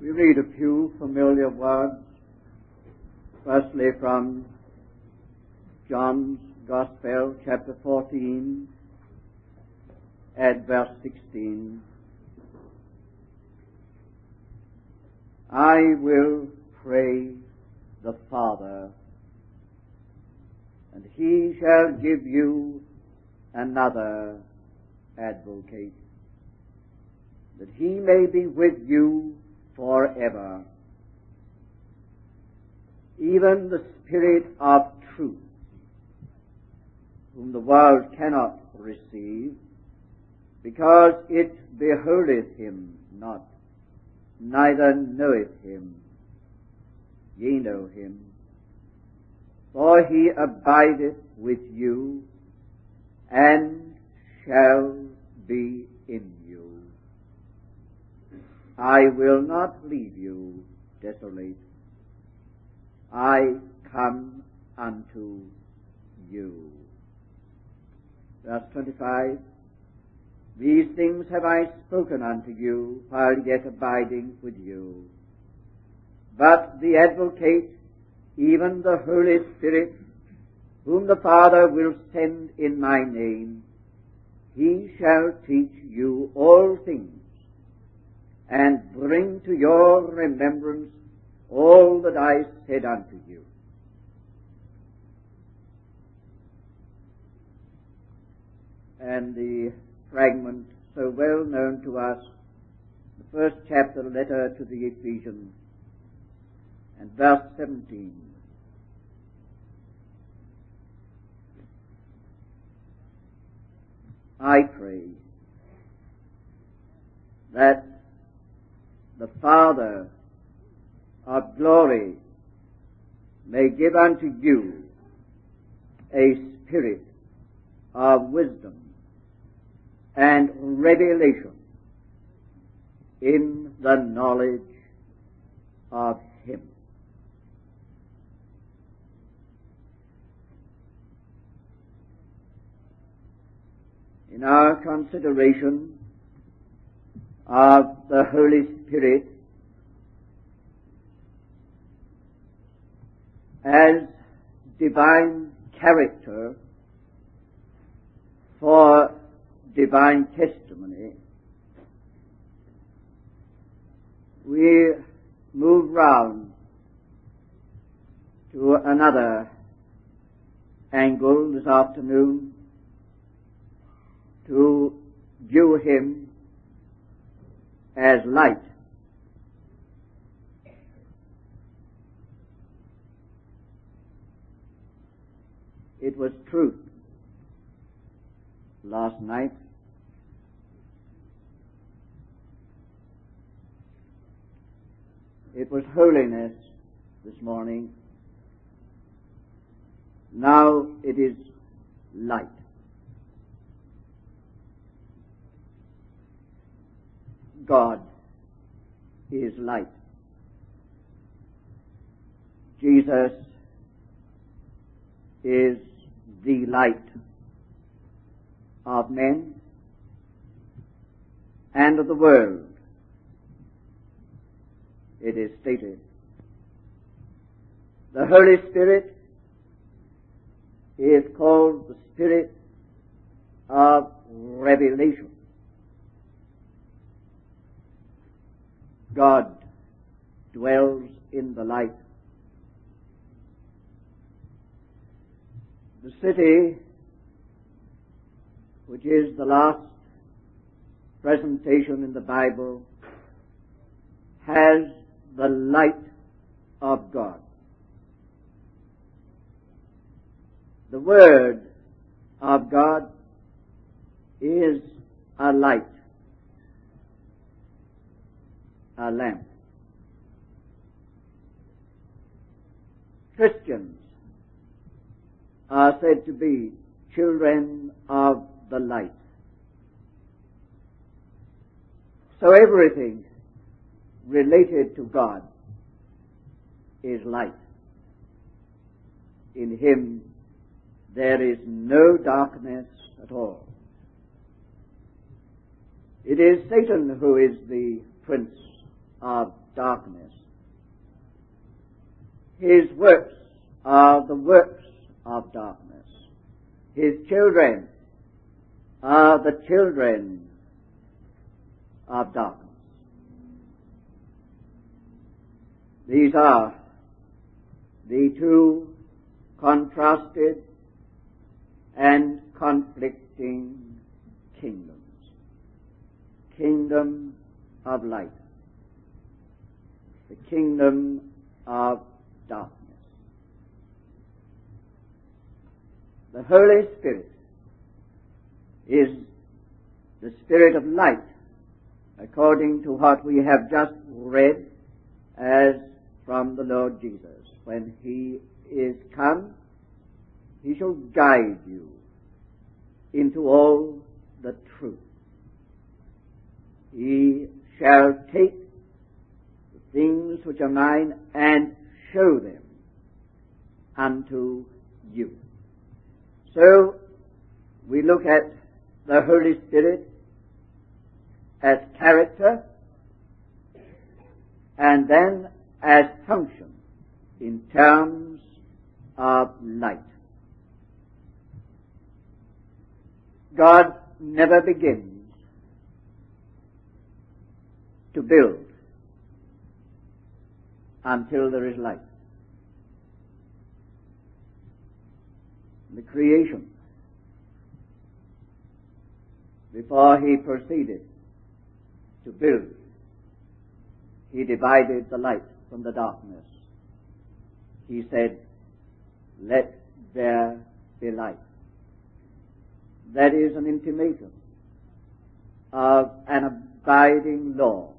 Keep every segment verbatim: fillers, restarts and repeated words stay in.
We read a few familiar words, firstly from John's Gospel, chapter fourteen, at verse sixteen. I will pray the Father, and he shall give you another advocate, that he may be with you forever, even the Spirit of truth, whom the world cannot receive, because it beholdeth him not, neither knoweth him. Ye know him, for he abideth with you, and shall be in you. I will not leave you desolate. I come unto you. Verse twenty-five, these things have I spoken unto you while yet abiding with you. But the Advocate, even the Holy Spirit, whom the Father will send in my name, he shall teach you all things, and bring to your remembrance all that I said unto you. And the fragment so well known to us, the first chapter of the letter to the Ephesians, and verse seventeen. I pray that the Father of glory may give unto you a spirit of wisdom and revelation in the knowledge of him. In our consideration of the Holy Spirit as divine character for divine testimony, we move round to another angle this afternoon to view him as light. It was truth last night. It was holiness this morning. Now it is light. God is light. Jesus is the light of men and of the world. It is stated, the Holy Spirit is called the Spirit of revelation. God dwells in the light. The city, which is the last presentation in the Bible, has the light of God. The Word of God is a light, a lamp. Christians are said to be children of the light. So everything related to God is light. In him there is no darkness at all. It is Satan who is the prince of darkness. His works are the works of darkness. His children are the children of darkness. These are the two contrasted and conflicting kingdoms. Kingdom of light. The kingdom of darkness. The Holy Spirit is the Spirit of light, according to what we have just read as from the Lord Jesus. When He is come, He shall guide you into all the truth. He shall take the things which are mine and show them unto you. So, we look at the Holy Spirit as character and then as function in terms of light. God never begins to build until there is light. The creation, before He proceeded to build, He divided the light from the darkness. He said, "Let there be light." That is an intimation of an abiding law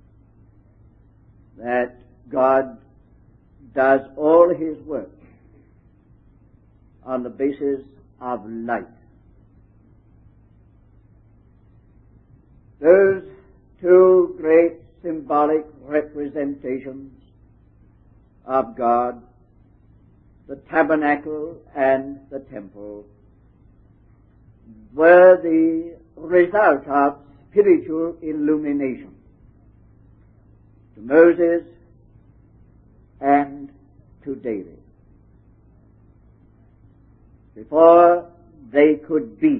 that God does all His work on the basis of light. Those two great symbolic representations of God, the tabernacle and the temple, were the result of spiritual illumination to Moses and to David. Before they could be,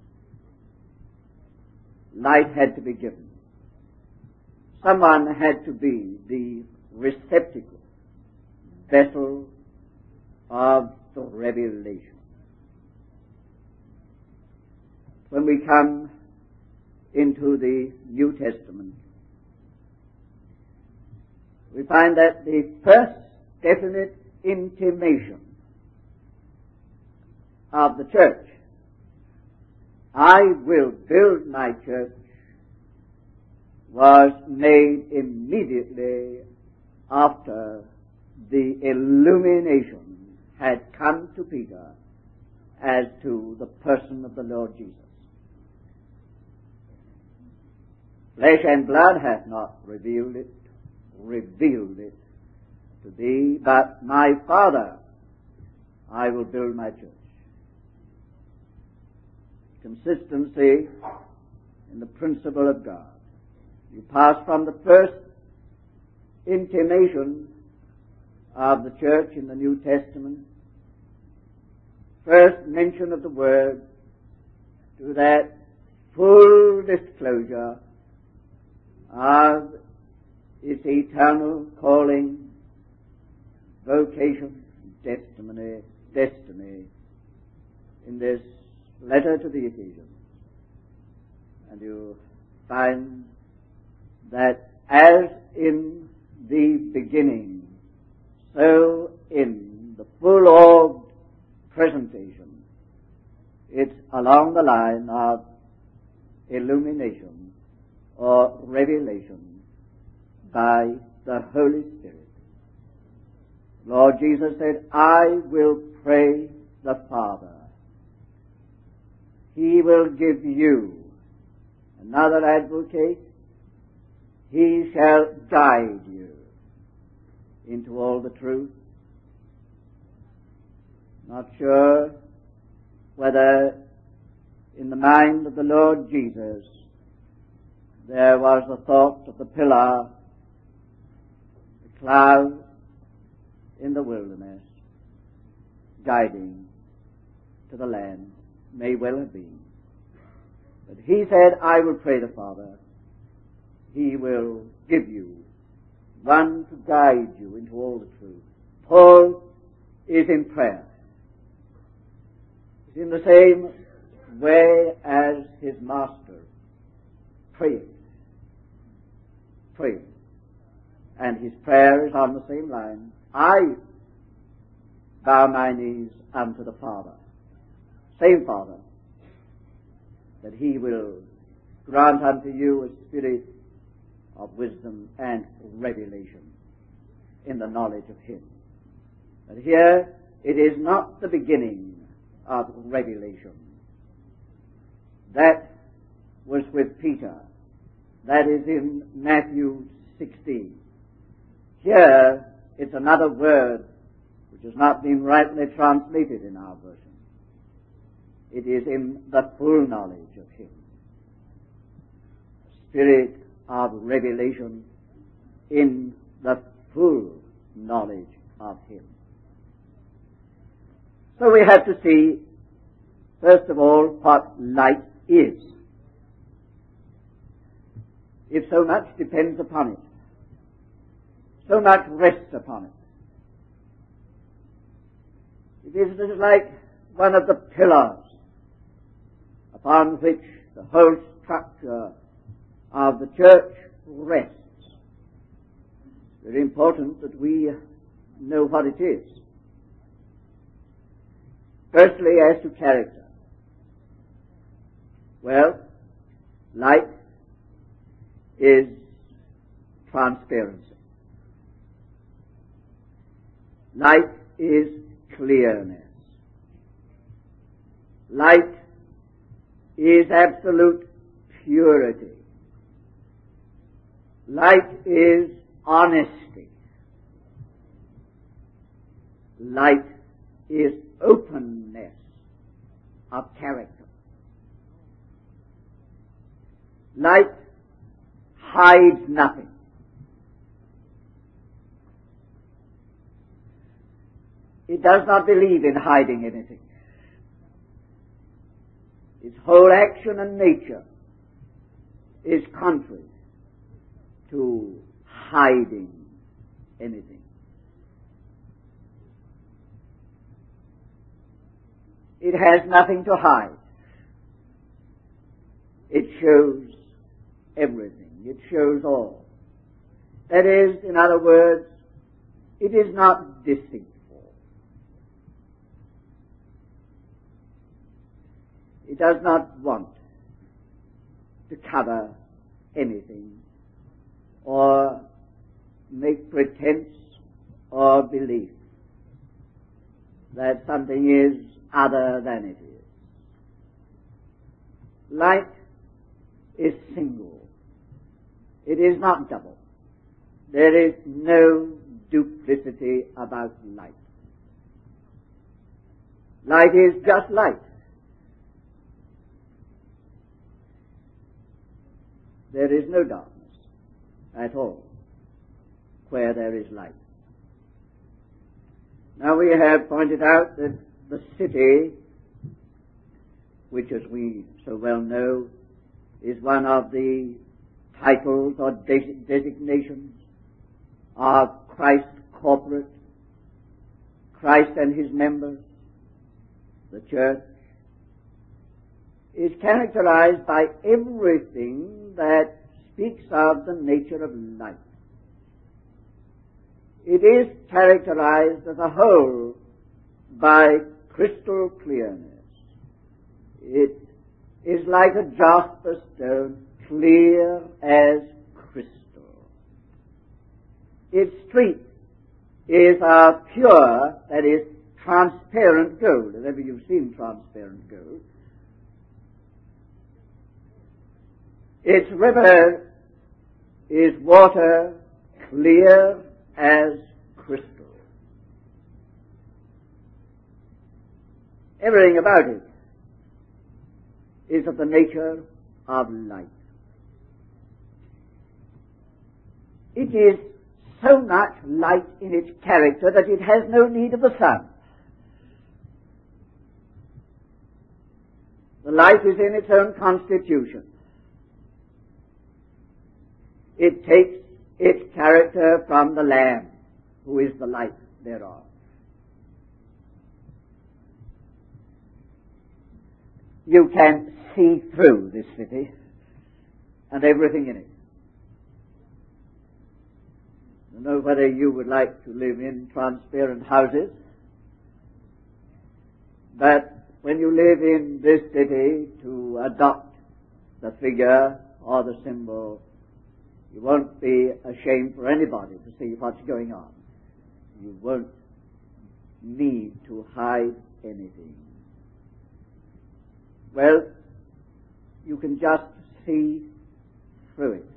light had to be given. Someone had to be the receptacle, vessel of the revelation. When we come into the New Testament, we find that the first definite intimation of the church, "I will build my church," was made immediately after the illumination had come to Peter as to the person of the Lord Jesus. Flesh and blood hath not revealed it, revealed it to thee, but my Father, I will build my church. Consistency in the principle of God. You pass from the first intimation of the church in the New Testament, first mention of the Word, to that full disclosure of its eternal calling, vocation, testimony, destiny in this letter to the Ephesians. And you find that as in the beginning, so in the full-orbed presentation, it's along the line of illumination or revelation by the Holy Spirit. Lord Jesus said, "I will pray the Father. He will give you another advocate. He shall guide you into all the truth." Not sure whether in the mind of the Lord Jesus there was the thought of the pillar clouds in the wilderness, guiding to the land, may well have been. But he said, I will pray the Father. He will give you one to guide you into all the truth. Paul is in prayer. He's in the same way as his master, praying. Praying. And his prayer is on the same line. I bow my knees unto the Father, same Father, that he will grant unto you a spirit of wisdom and revelation in the knowledge of him. But here it is not the beginning of revelation. That was with Peter. That is in Matthew sixteen. Here it's another word which has not been rightly translated in our version. It is in the full knowledge of him. Spirit of revelation in the full knowledge of him. So we have to see, first of all, what light is. If so much depends upon it, so much rests upon it. It is like one of the pillars upon which the whole structure of the church rests. Very important that we know what it is. Firstly, as to character. Well, light is transparency. Light is clearness. Light is absolute purity. Light is honesty. Light is openness of character. Light hides nothing. It does not believe in hiding anything. Its whole action and nature is contrary to hiding anything. It has nothing to hide. It shows everything. It shows all. That is, in other words, it is not deceitful. It does not want to cover anything or make pretense or belief that something is other than it is. Light is single. It is not double. There is no duplicity about light. Light is just light. There is no darkness at all where there is light. Now we have pointed out that the city, which as we so well know is one of the titles or des- designations of Christ corporate, Christ and his members, the church, is characterized by everything that speaks of the nature of light. It is characterized as a whole by crystal clearness. It is like a jasper stone, clear as crystal. Its street is a pure, that is, transparent gold. Have ever you've seen transparent gold? Its river is water clear as crystal. Everything about it is of the nature of light. It is so much light in its character that it has no need of the sun. The light is in its own constitution. It takes its character from the Lamb, who is the light thereof. You can see through this city and everything in it. I don't know whether you would like to live in transparent houses, but when you live in this city to adopt the figure or the symbol, you won't be ashamed for anybody to see what's going on. You won't need to hide anything. Well, you can just see through it.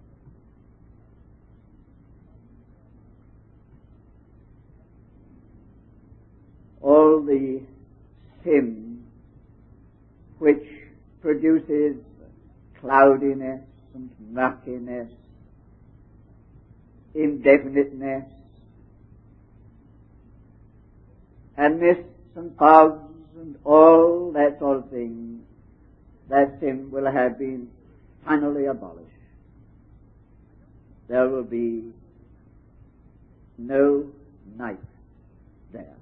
All the sin which produces cloudiness and murkiness, indefiniteness, and mists and fogs and all that sort of thing, that sin will have been finally abolished. There will be no night there.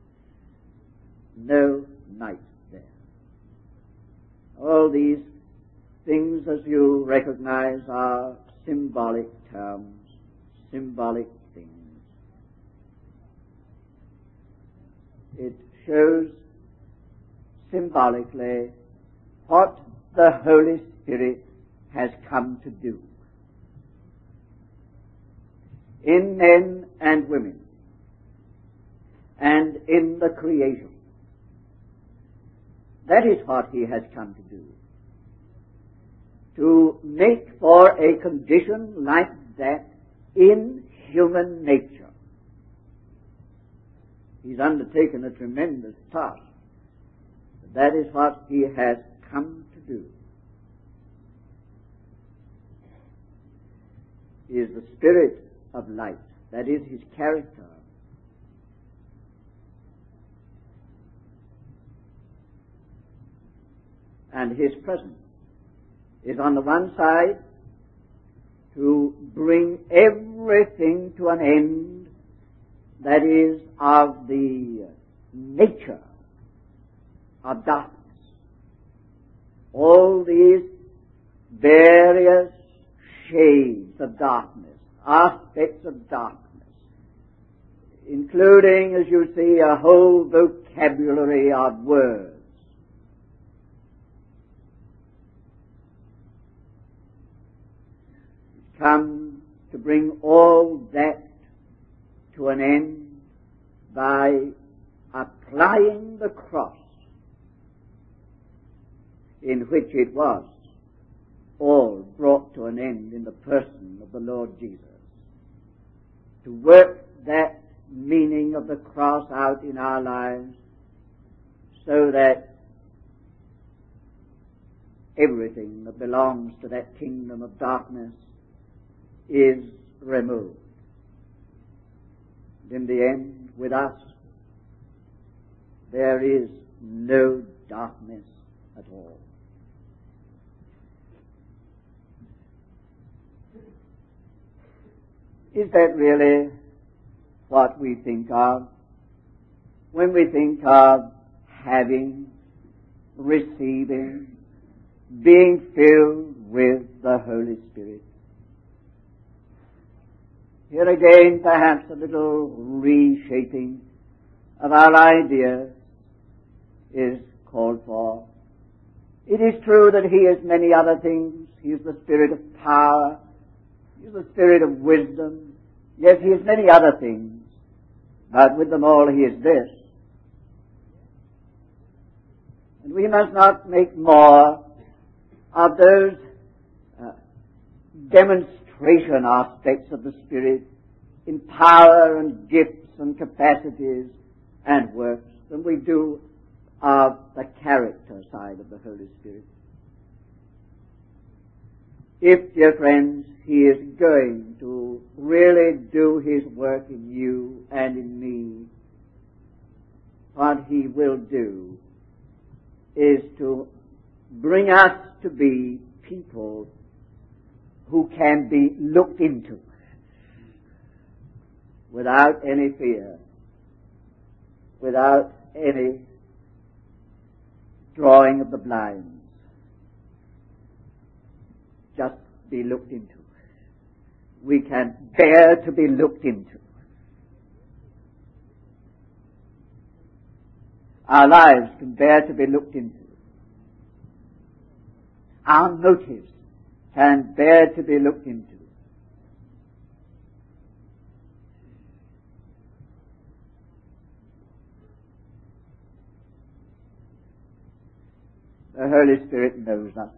No night there. All these things, as you recognize, are symbolic terms, symbolic things. It shows symbolically what the Holy Spirit has come to do in men and women and in the creation. That is what he has come to do. To make for a condition like that in human nature. He's undertaken a tremendous task. That is what he has come to do. He is the Spirit of light. That is his character. And his presence is on the one side to bring everything to an end that is of the nature of darkness. All these various shades of darkness, aspects of darkness, including, as you see, a whole vocabulary of words. Come to bring all that to an end by applying the cross in which it was all brought to an end in the person of the Lord Jesus. To work that meaning of the cross out in our lives so that everything that belongs to that kingdom of darkness is removed. In the end, with us, there is no darkness at all. Is that really what we think of when we think of having, receiving, being filled with the Holy Spirit? Here again, perhaps a little reshaping of our ideas is called for. It is true that he is many other things. He is the Spirit of power. He is the Spirit of wisdom. Yes, he is many other things. But with them all, he is this. And we must not make more of those uh, demonstration aspects of the Spirit in power and gifts and capacities and works than we do of the character side of the Holy Spirit. if, dear friends, he is going to really do his work in you and in me, what he will do is to bring us to be people who can be looked into without any fear, without any drawing of the blinds. Just be looked into. We can bear to be looked into. Our lives can bear to be looked into. Our motives can bear to be looked into. The Holy Spirit knows us.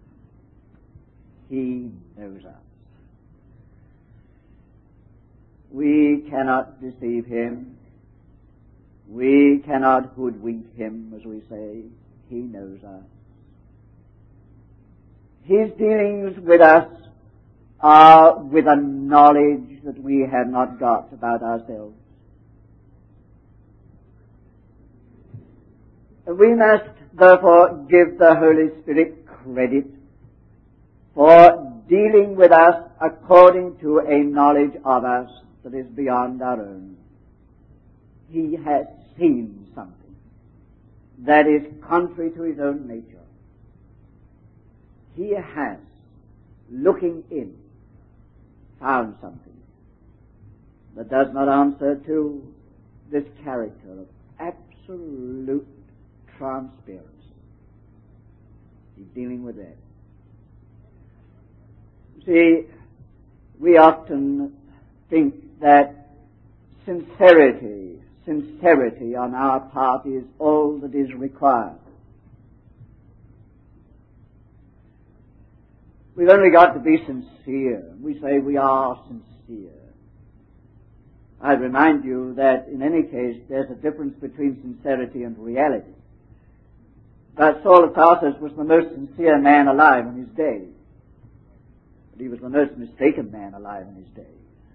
He knows us. We cannot deceive him. We cannot hoodwink him, as we say. He knows us. His dealings with us are with a knowledge that we have not got about ourselves. We must therefore give the Holy Spirit credit for dealing with us according to a knowledge of us that is beyond our own. He has seen something that is contrary to his own nature. He has, looking in, found something that does not answer to this character of absolute transparency. He's dealing with that. See, we often think that sincerity, sincerity on our part is all that is required. We've only got to be sincere. We say we are sincere. I'd remind you that in any case there's a difference between sincerity and reality. But Saul of Tarsus was the most sincere man alive in his day. But he was the most mistaken man alive in his day.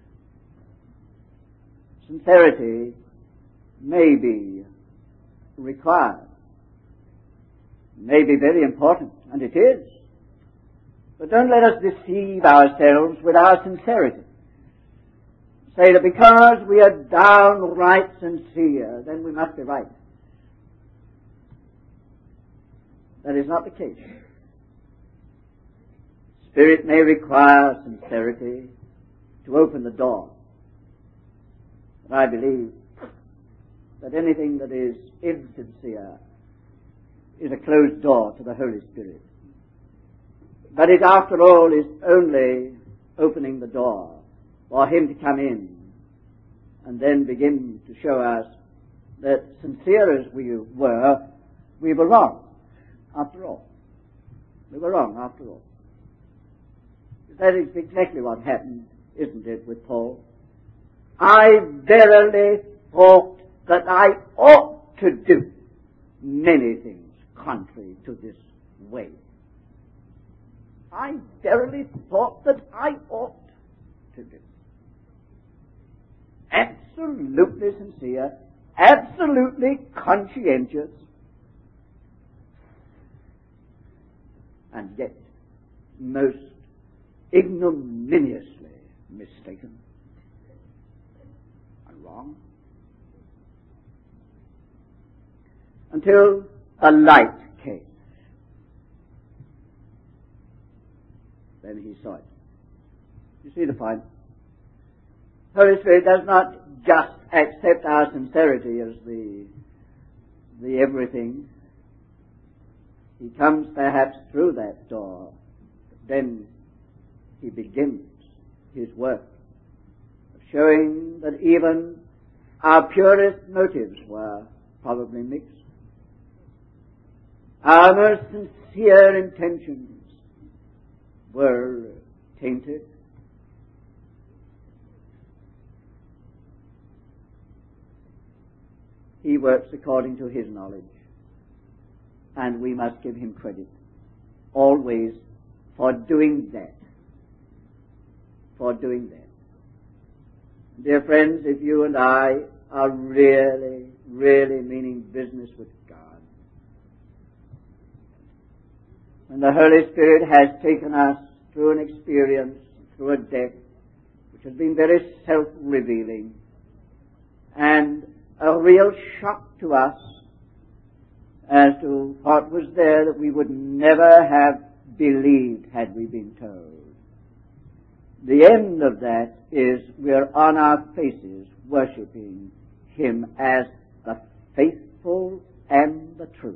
Sincerity may be required, may be very important, and it is. But don't let us deceive ourselves with our sincerity. Say that because we are downright sincere, then we must be right. That is not the case. Spirit may require sincerity to open the door. But I believe that anything that is insincere is a closed door to the Holy Spirit. But it, after all, is only opening the door for him to come in and then begin to show us that, sincere as we were, we were wrong, after all. We were wrong, after all. That is exactly what happened, isn't it, with Paul? I verily thought that I ought to do many things contrary to this way. I verily thought that I ought to do. Absolutely sincere, absolutely conscientious, and yet most ignominiously mistaken and wrong. Until a light came. Then he saw it. You see the point? Holy Spirit does not just accept our sincerity as the the everything. He comes perhaps through that door, but then he begins his work of showing that even our purest motives were probably mixed. Our most sincere intentions were tainted. He works according to his knowledge, and we must give him credit always for doing that. for doing that. Dear friends, if you and I are really, really meaning business with God, when the Holy Spirit has taken us through an experience, through a death, which has been very self-revealing, and a real shock to us as to what was there that we would never have believed had we been told. The end of that is we're on our faces worshipping Him as the faithful and the true.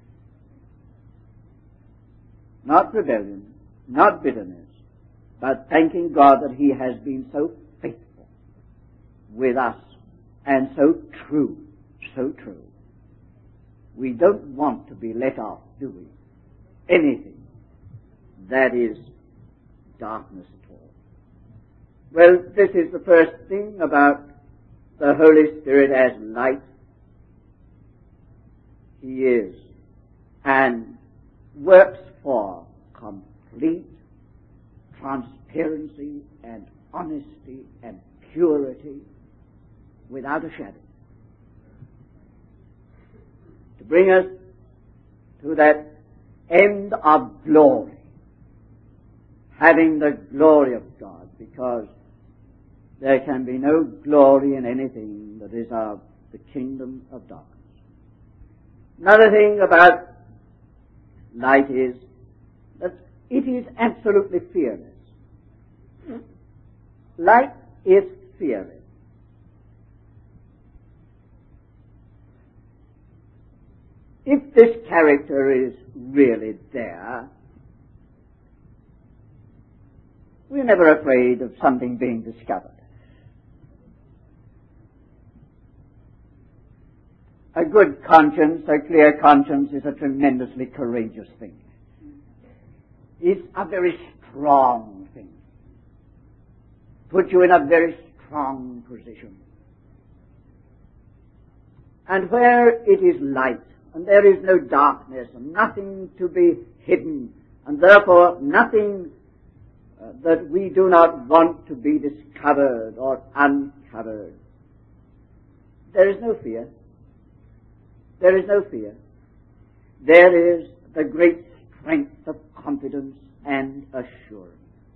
Not rebellion, not bitterness, but thanking God that He has been so faithful with us and so true, so true. We don't want to be let off, do we? Anything that is darkness at all. Well, this is the first thing about the Holy Spirit as light. He is and works for complete transparency and honesty and purity without a shadow. To bring us to that end of glory, having the glory of God, because there can be no glory in anything that is of the kingdom of darkness. Another thing about light is that it is absolutely fearless. Light is fearless. If this character is really there, we're never afraid of something being discovered. A good conscience, a clear conscience, is a tremendously courageous thing. It's a very strong thing. Puts you in a very strong position. And where it is light, and there is no darkness, and nothing to be hidden, and therefore nothing uh, that we do not want to be discovered or uncovered, there is no fear. There is no fear. There is the great strength of confidence and assurance.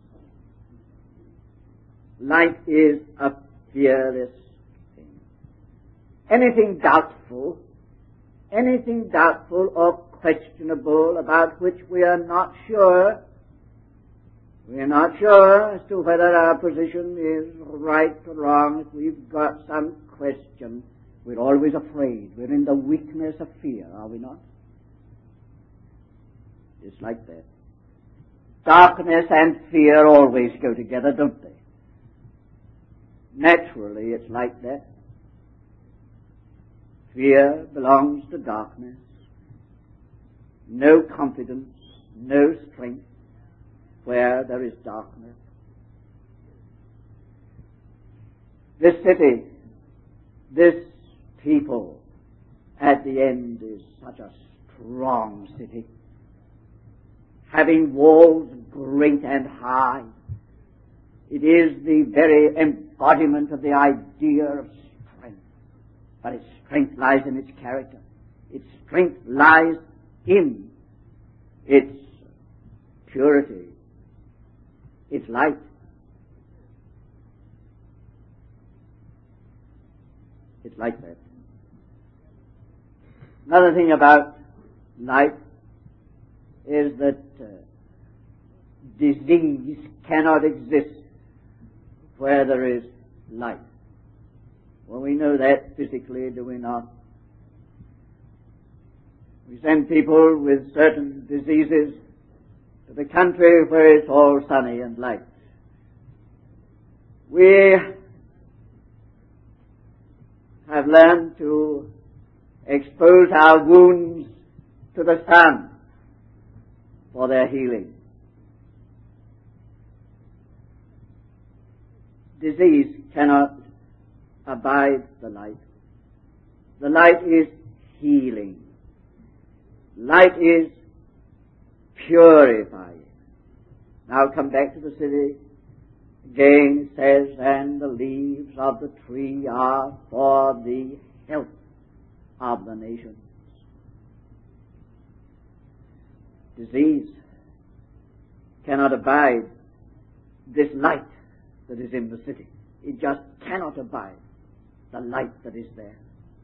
Light is a fearless thing. Anything doubtful, anything doubtful or questionable about which we are not sure, we are not sure as to whether our position is right or wrong, if we've got some question, we're always afraid. We're in the weakness of fear, are we not? It's like that. Darkness and fear always go together, don't they? Naturally, it's like that. Fear belongs to darkness. No confidence, no strength where there is darkness. This city, this people at the end is such a strong city, having walls great and high. It is the very embodiment of the idea of strength. But its strength lies in its character. Its strength lies in its purity, its light. It's like that. Another thing about light is that uh, disease cannot exist where there is light. Well, we know that physically, do we not? We send people with certain diseases to the country where it's all sunny and light. We have learned to expose our wounds to the sun for their healing. Disease cannot abide the light. The light is healing. Light is purifying. Now come back to the city. Again it says, and the leaves of the tree are for the health of the nations. Disease cannot abide this light that is in the city. It just cannot abide the light that is there.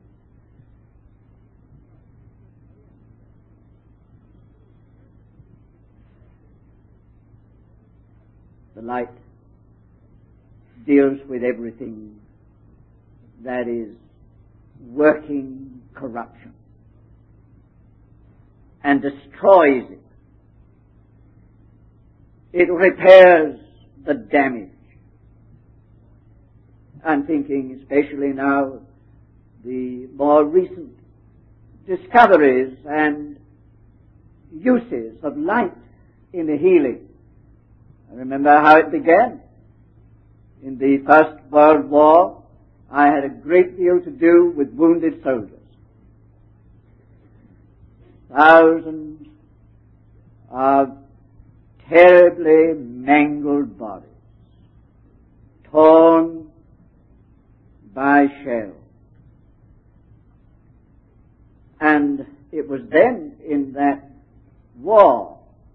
The light deals with everything that is working corruption and destroys it. It repairs the damage. I'm thinking especially now the more recent discoveries and uses of light in the healing. I remember how it began. In the First World War, I had a great deal to do with wounded soldiers. Thousands of terribly mangled bodies, torn by shell. And it was then in that war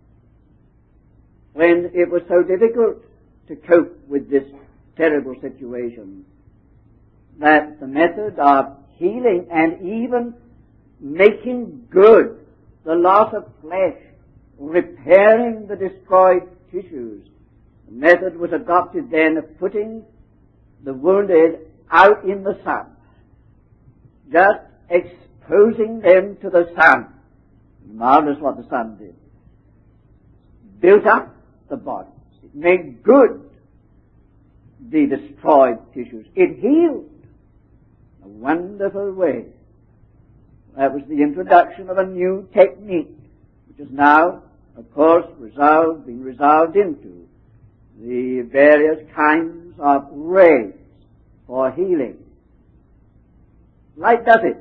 when it was so difficult to cope with this terrible situation that the method of healing and even making good the loss of flesh, repairing the destroyed tissues, the method was adopted then of putting the wounded out in the sun, just exposing them to the sun. Marvelous what the sun did. Built up the bodies. It made good the destroyed tissues. It healed in a wonderful way. That was the introduction of a new technique, which is now, of course, resolved, being resolved into the various kinds of rays for healing. Light does it.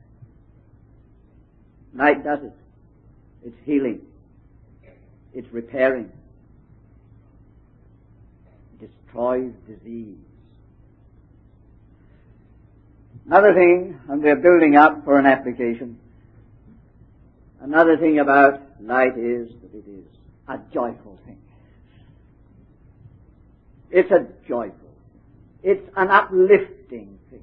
Light does it. It's healing. It's repairing. It destroys disease. Another thing, and we're building up for an application, another thing about light is that it is a joyful thing. It's a joyful thing. It's an uplifting thing.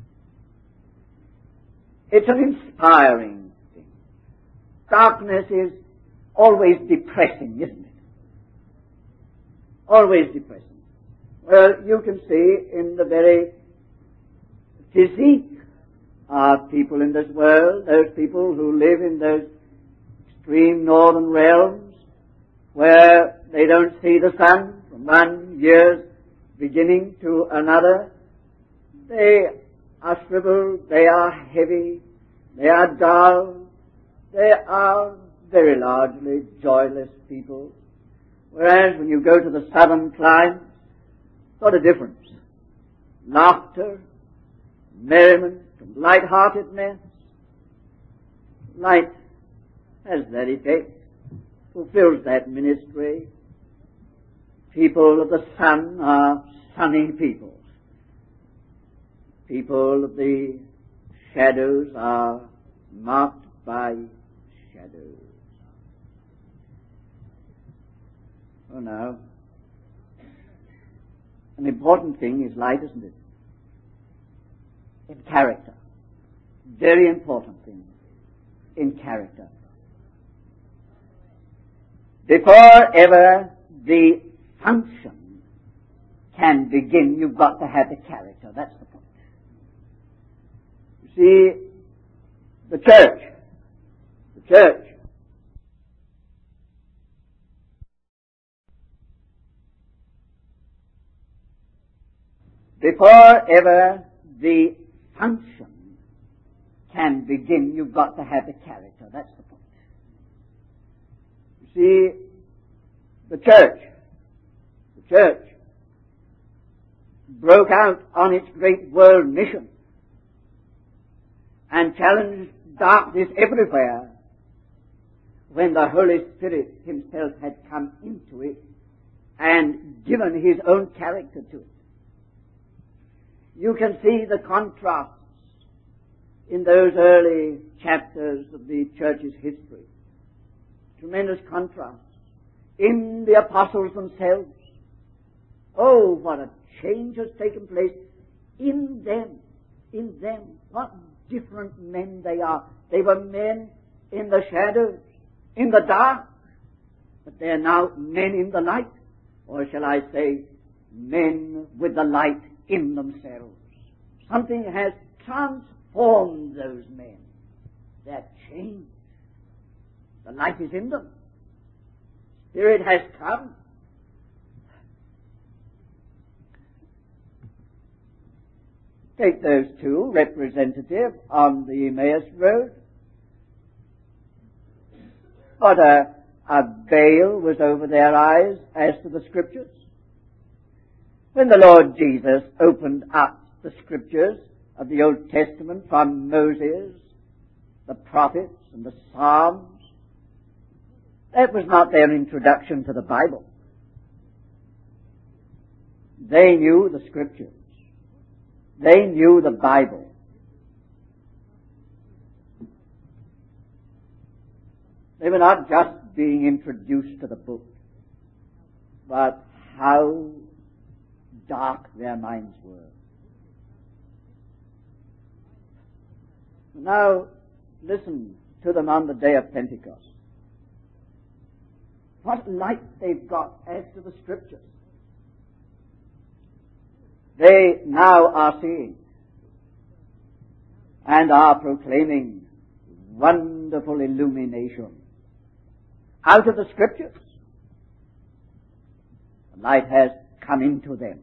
It's an inspiring thing. Darkness is always depressing, isn't it? Always depressing. Well, you can see in the very physique of people in this world, those people who live in those extreme northern realms where they don't see the sun from one year's beginning to another, they are shriveled, they are heavy, they are dull, they are very largely joyless people. Whereas when you go to the southern climes, what a difference. Laughter, merriment, and light-heartedness. Light has that effect, fulfills that ministry. People of the sun are sunny people. People of the shadows are marked by shadows. Oh, no. An important thing is light, isn't it? In character. Very important thing in character. Before ever the function can begin, you've got to have the character. That's the point. You see, the church, the church before ever the function can begin, you've got to have the character. That's the point. You see, the church, the church broke out on its great world mission and challenged darkness everywhere when the Holy Spirit himself had come into it and given his own character to it. You can see the contrasts in those early chapters of the church's history. Tremendous contrasts in the apostles themselves. Oh, what a change has taken place in them. In them. What different men they are. They were men in the shadows, in the dark, but they are now men in the light. Or shall I say, men with the light in themselves. Something has transformed those men. They're changed. The light is in them. Spirit has come. Take those two representatives on the Emmaus Road. What a, a veil was over their eyes as to the Scriptures. When the Lord Jesus opened up the Scriptures of the Old Testament from Moses, the prophets, and the Psalms, that was not their introduction to the Bible. They knew the Scriptures. They knew the Bible. They were not just being introduced to the book, but how dark their minds were. Now, listen to them on the day of Pentecost. What light they've got as to the Scriptures. They now are seeing and are proclaiming wonderful illumination out of the Scriptures. The light has come into them.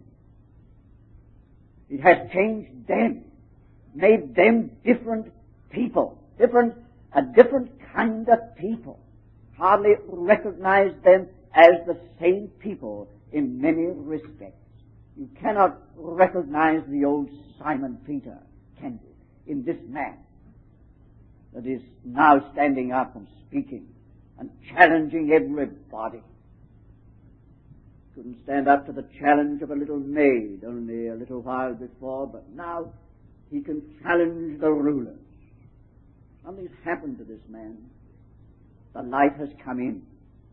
It has changed them, made them different people, different, a different kind of people. Hardly recognize them as the same people in many respects. You cannot recognize the old Simon Peter, can you, in this man that is now standing up and speaking and challenging everybody. Couldn't stand up to the challenge of a little maid only a little while before, but now he can challenge the rulers. Something's happened to this man. The light has come in.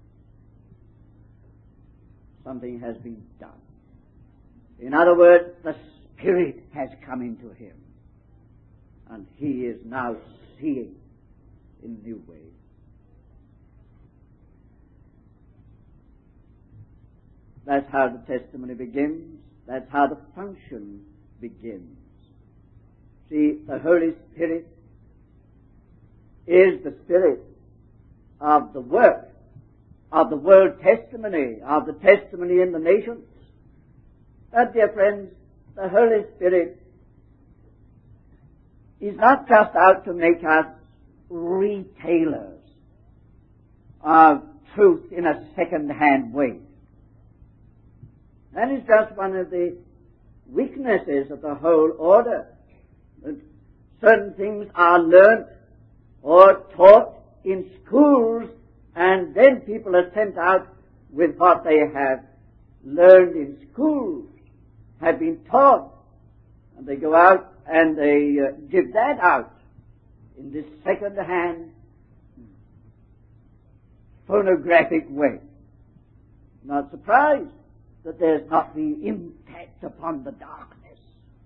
Something has been done. In other words, the Spirit has come into him. And he is now seeing in new ways. That's how the testimony begins. That's how the function begins. See, the Holy Spirit is the Spirit of the work, of the world testimony, of the testimony in the nations. But, dear friends, the Holy Spirit is not just out to make us retailers of truth in a second-hand way. That is just one of the weaknesses of the whole order. That certain things are learnt or taught in schools, and then people are sent out with what they have learned in schools, have been taught, and they go out and they uh, give that out in this second-hand phonographic way. Not surprised that there's not the impact upon the darkness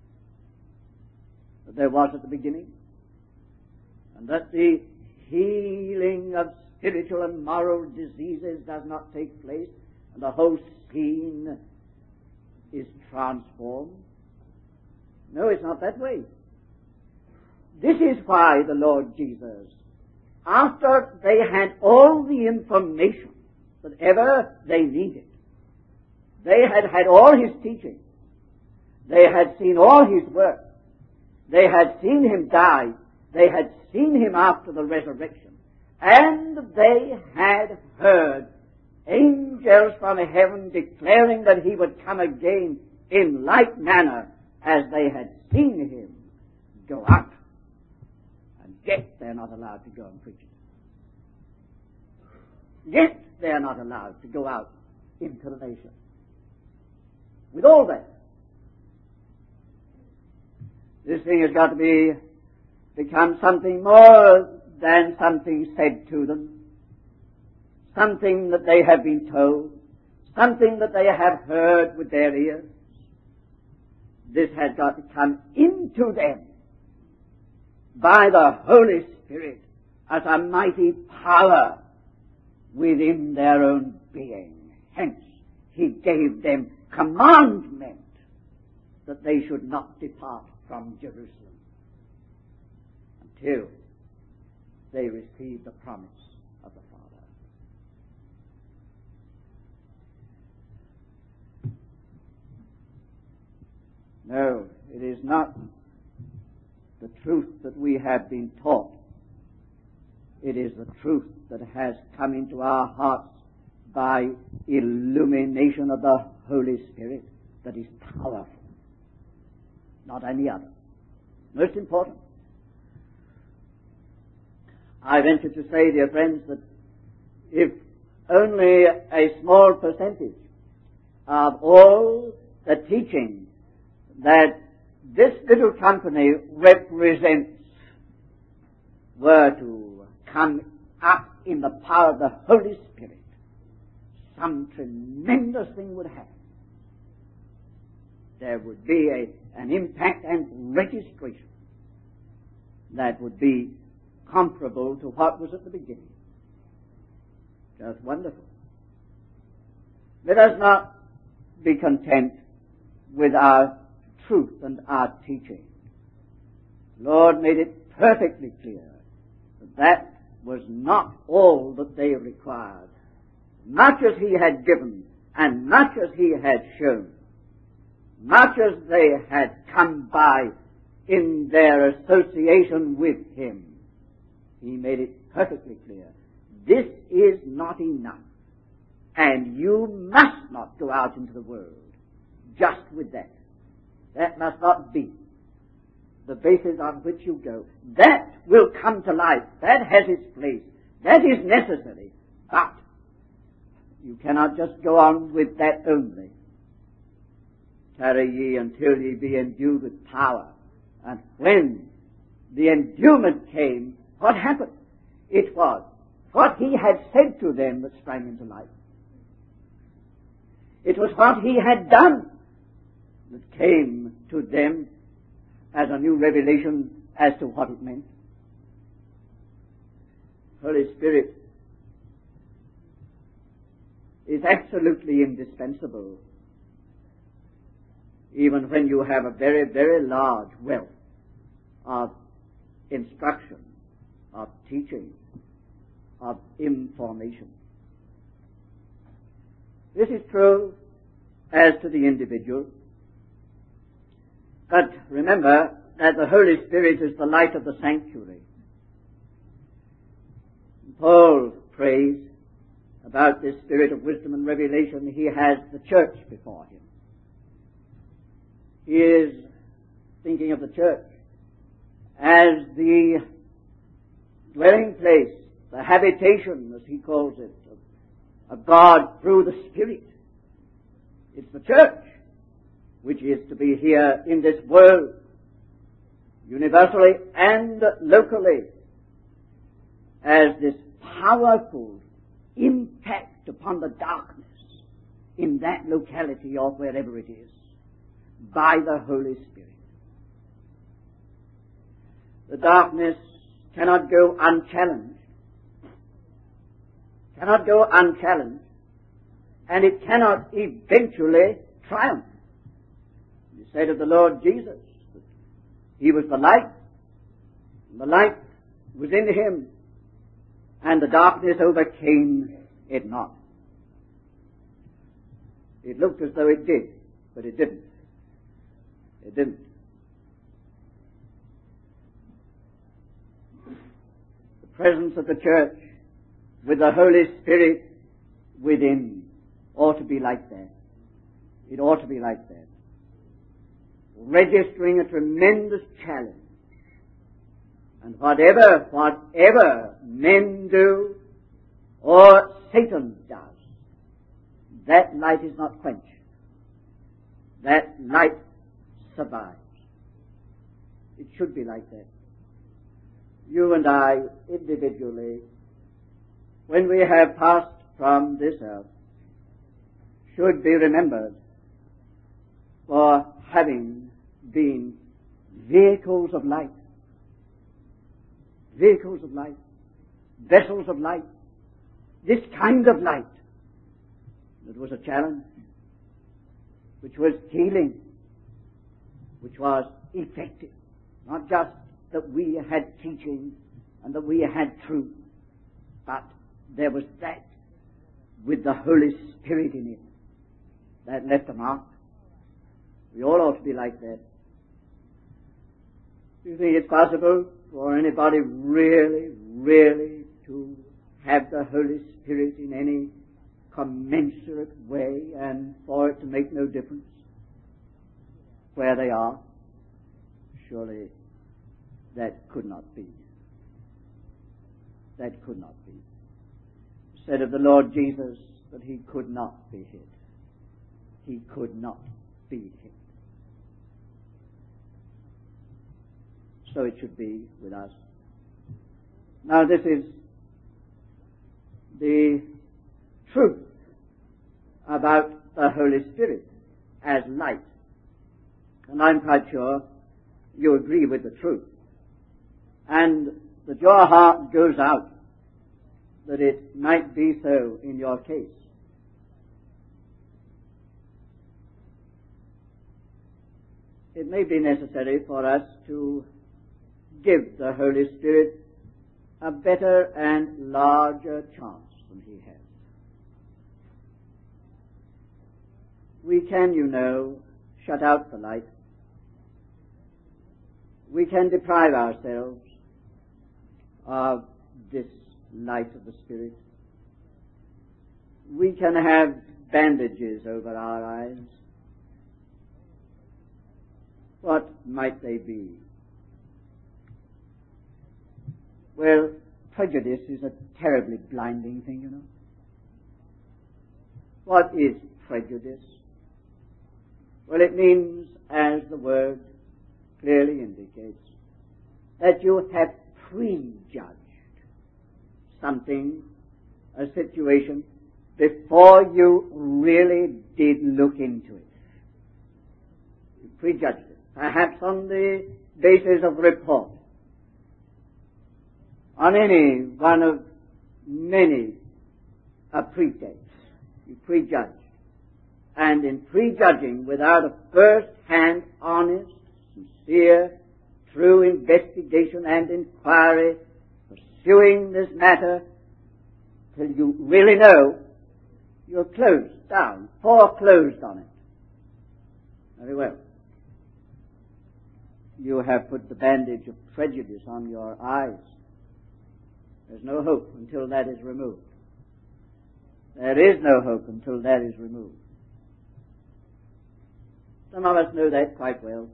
that there was at the beginning, and that the healing of spiritual and moral diseases does not take place, and the whole scene is transformed. No, it's not that way. This is why the Lord Jesus, after they had all the information that ever they needed, they had had all his teaching, they had seen all his work, they had seen him die, they had seen him after the resurrection, and they had heard angels from heaven declaring that he would come again in like manner as they had seen him go out. And yet they're not allowed to go and preach it. Yet they're not allowed to go out into the nation. with all that. This thing has got to be become something more than something said to them, something that they have been told, something that they have heard with their ears. This has got to come into them by the Holy Spirit as a mighty power within their own being. Hence, he gave them commandment that they should not depart from Jerusalem until they receive the promise of the Father. No, it is not the truth that we have been taught. It is the truth that has come into our hearts by illumination of the Holy Spirit that is powerful, not any other. Most important. I venture to say, dear friends, that if only a small percentage of all the teaching that this little company represents were to come up in the power of the Holy Spirit, some tremendous thing would happen. There would be a, an impact and registration that would be comparable to what was at the beginning. Just wonderful. Let us not be content with our truth and our teaching. The Lord made it perfectly clear that that was not all that they required. Much as he had given and much as he had shown, much as they had come by in their association with him, he made it perfectly clear. This is not enough. And you must not go out into the world just with that. That must not be the basis on which you go. That will come to life. That has its place. That is necessary. But you cannot just go on with that only. Tarry ye until ye be endued with power. And when the endowment came, what happened? It was what he had said to them that sprang into life. It was what he had done that came to them as a new revelation as to what it meant. Holy Spirit is absolutely indispensable, even when you have a very, very large wealth of instruction, of teaching, of information. This is true as to the individual. But remember that the Holy Spirit is the light of the sanctuary. Paul prays about this spirit of wisdom and revelation. He has the church before him. He is thinking of the church as the dwelling place, the habitation, as he calls it, of, of God through the Spirit. It's the church which is to be here in this world, universally and locally, as this powerful impact upon the darkness in that locality or wherever it is, by the Holy Spirit. The darkness cannot go unchallenged, cannot go unchallenged, and it cannot eventually triumph. You said of the Lord Jesus that he was the light, and the light was in him, and the darkness overcame it not. It looked as though it did, but it didn't. It didn't. The presence of the church with the Holy Spirit within ought to be like that. It ought to be like that. Registering a tremendous challenge. And whatever, whatever men do or Satan does, that light is not quenched. that light survives. It should be like that. You and I, individually, when we have passed from this earth, should be remembered for having been vehicles of light. Vehicles of light. Vessels of light. This kind of light. It was a challenge, which was healing, which was effective. Not just that we had teaching and that we had truth, but there was that with the Holy Spirit in it that left a mark. We all ought to be like that. Do you think it's possible for anybody really, really to have the Holy Spirit in any commensurate way and for it to make no difference where they are? Surely that could not be. That could not be. Said of the Lord Jesus that he could not be hid. He could not be hid. So it should be with us. Now this is the truth about the Holy Spirit as light. And I'm quite sure you agree with the truth. And that your heart goes out that it might be so in your case. It may be necessary for us to give the Holy Spirit a better and larger chance than he has. We can, you know, shut out the light. We can deprive ourselves of this light of the Spirit. We can have bandages over our eyes. What might they be? Well, prejudice is a terribly blinding thing, you know. What is prejudice? Well, it means, as the word clearly indicates, that you have prejudged something, a situation, before you really did look into it. You prejudged it, perhaps on the basis of report, on any one of many a pretext. You prejudge. And in prejudging, without a first-hand, honest, sincere, true investigation and inquiry, pursuing this matter till you really know, you're closed down, foreclosed on it. Very well. You have put the bandage of prejudice on your eyes. There's no hope until that is removed. There is no hope until that is removed. Some of us know that quite well.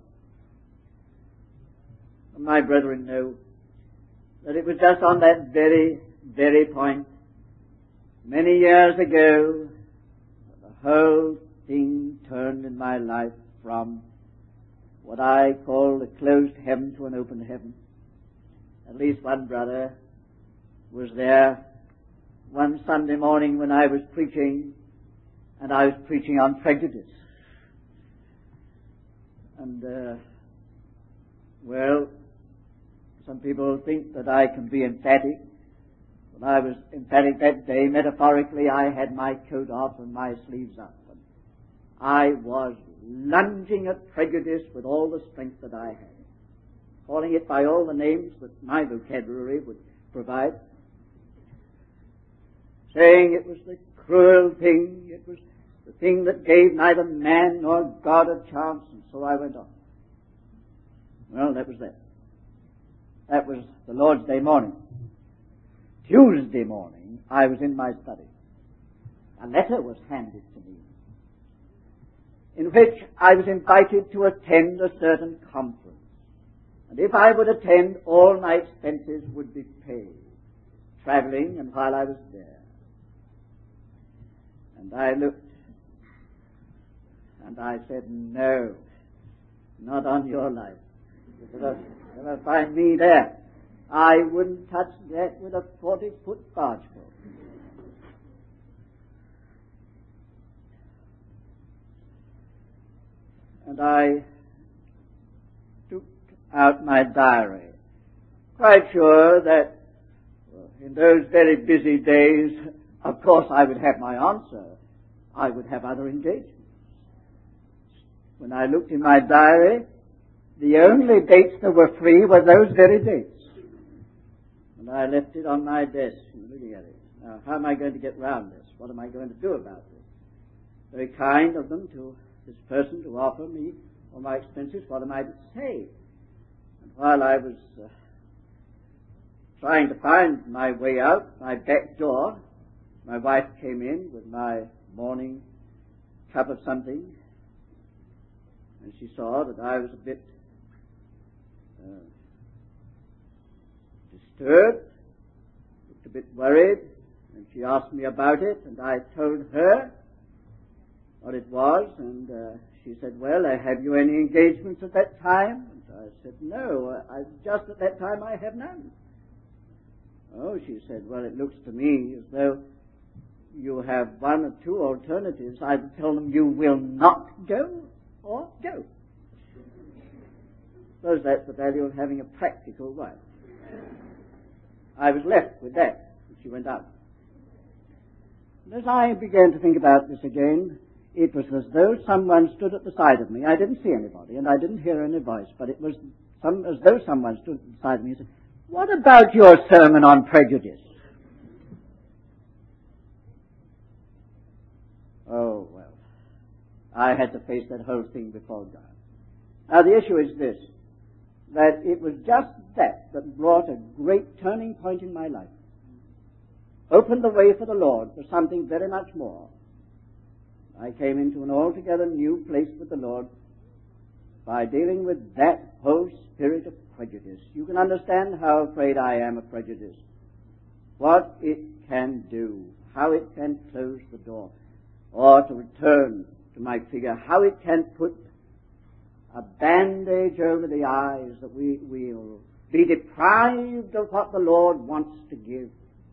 My brethren know that it was just on that very, very point, many years ago, that the whole thing turned in my life from what I call a closed heaven to an open heaven. At least one brother was there one Sunday morning when I was preaching, and I was preaching on prejudice. And, uh, well, some people think that I can be emphatic. When I was emphatic that day, metaphorically, I had my coat off and my sleeves up. And I was lunging at prejudice with all the strength that I had, calling it by all the names that my vocabulary would provide, saying it was the cruel thing, it was the thing that gave neither man nor God a chance, and so I went on. Well, that was that. That was the Lord's Day morning. Tuesday morning, I was in my study. A letter was handed to me, in which I was invited to attend a certain conference. And if I would attend, all my expenses would be paid, traveling and while I was there. And I looked And I said, no, not on your life. You'll never, never find me there. I wouldn't touch that with a forty-foot bargeful. And I took out my diary, quite sure that well, in those very busy days, of course I would have my answer. I would have other engagements. When I looked in my diary, the only dates that were free were those very dates. And I left it on my desk, looking at it. Now, how am I going to get round this? What am I going to do about this? Very kind of them to this person to offer me all my expenses. What am I to say? And while I was uh, trying to find my way out, my back door, my wife came in with my morning cup of something, and she saw that I was a bit uh, disturbed, looked a bit worried, and she asked me about it, and I told her what it was, and uh, she said, well, uh, have you any engagements at that time? And I said, no, I, just at that time I have none. Oh, she said, well, it looks to me as though you have one or two alternatives. Either tell them you will not go or go. Suppose that's the value of having a practical wife. I was left with that, and she went out. And as I began to think about this again, it was as though someone stood at the side of me. I didn't see anybody, and I didn't hear any voice, but it was some, as though someone stood at the side of me and said, what about your sermon on prejudice? Oh, well, I had to face that whole thing before God. Now, the issue is this, that it was just that that brought a great turning point in my life. Opened the way for the Lord for something very much more. I came into an altogether new place with the Lord by dealing with that whole spirit of prejudice. You can understand how afraid I am of prejudice. What it can do, how it can close the door, or to return to my figure, how it can put a bandage over the eyes that we will be deprived of what the Lord wants to give.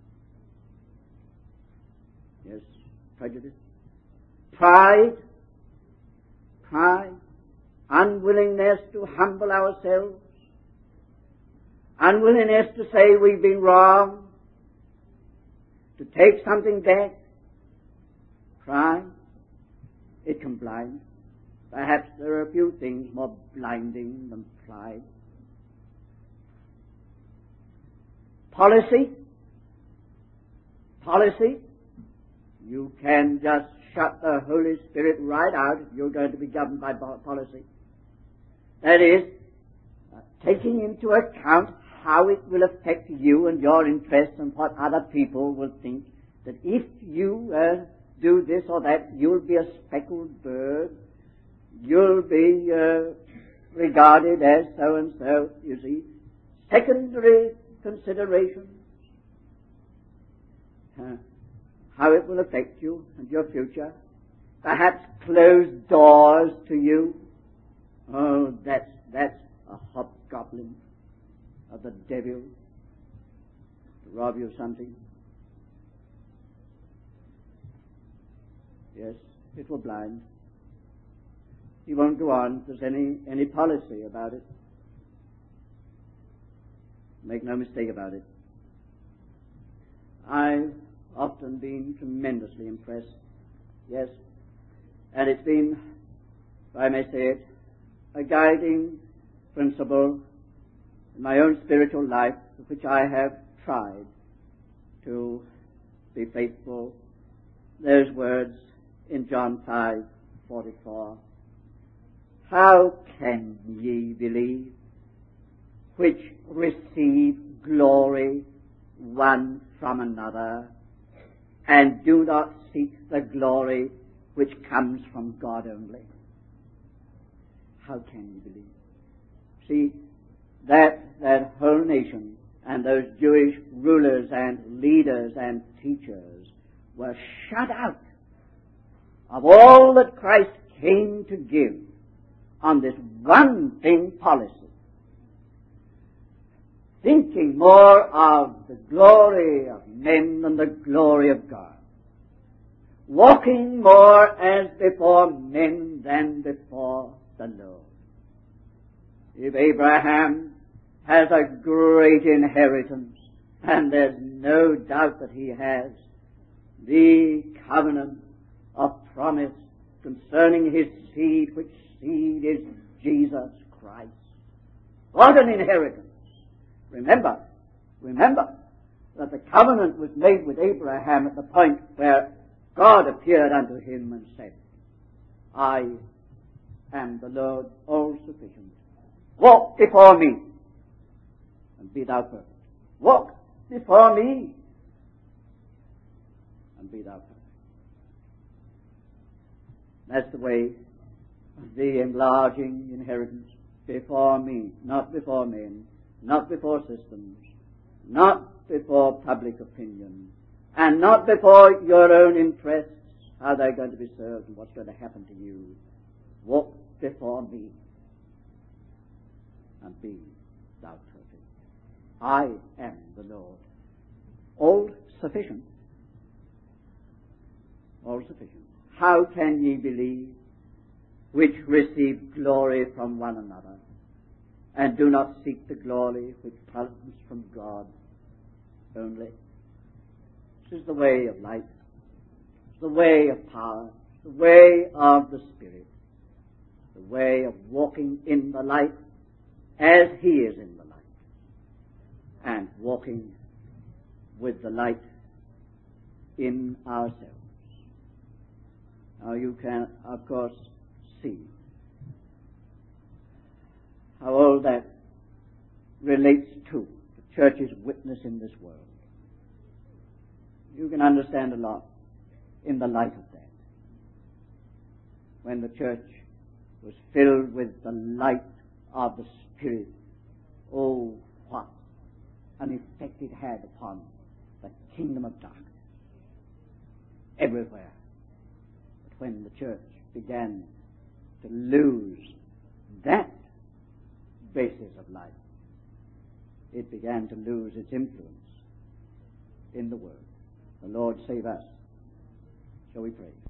Yes, prejudice. Pride, pride, unwillingness to humble ourselves, unwillingness to say we've been wrong, to take something back. Pride, it can blind. Perhaps there are a few things more blinding than pride. Policy, policy, you can just shut the Holy Spirit right out if you're going to be governed by policy. That is, uh, taking into account how it will affect you and your interests and what other people will think, that if you uh, do this or that, you'll be a speckled bird, you'll be uh, regarded as so-and-so, you see. Secondary considerations. Uh, how it will affect you and your future. Perhaps closed doors to you. Oh, that's, that's a hobgoblin of the devil to rob you of something. Yes, it will blind. He won't go on if there's any, any policy about it. Make no mistake about it. I've often been tremendously impressed. Yes. And it's been, if I may say it, a guiding principle in my own spiritual life, which I have tried to be faithful. Those words in John five forty-four. How can ye believe which receive glory one from another, and do not seek the glory which comes from God only? How can you believe? See, that, that whole nation and those Jewish rulers and leaders and teachers were shut out of all that Christ came to give on this one thing policy, thinking more of the glory of men than the glory of God, walking more as before men than before the Lord. If Abraham has a great inheritance, and there's no doubt that he has, the covenant of promise concerning his seed, which seed is Jesus Christ. What an inheritance! Remember, remember that the covenant was made with Abraham at the point where God appeared unto him and said, I am the Lord all-sufficient. Walk before me and be thou perfect. Walk before me and be thou perfect. That's the way of the enlarging inheritance before me, not before men, not before systems, not before public opinion, and not before your own interests, how they're going to be served and what's going to happen to you. Walk before me and be thou perfect. I am the Lord, all sufficient. All sufficient. How can ye believe which receive glory from one another, and do not seek the glory which comes from God only? This is the way of light. It's the way of power. It's the way of the Spirit. The way of walking in the light as He is in the light, and walking with the light in ourselves. Now you can, of course, see how all that relates to the church's witness in this world. You can understand a lot in the light of that. When the church was filled with the light of the Spirit, oh, what an effect it had upon the kingdom of darkness everywhere. But when the church began to lose that basis of light, it began to lose its influence in the world. The Lord save us. Shall we pray?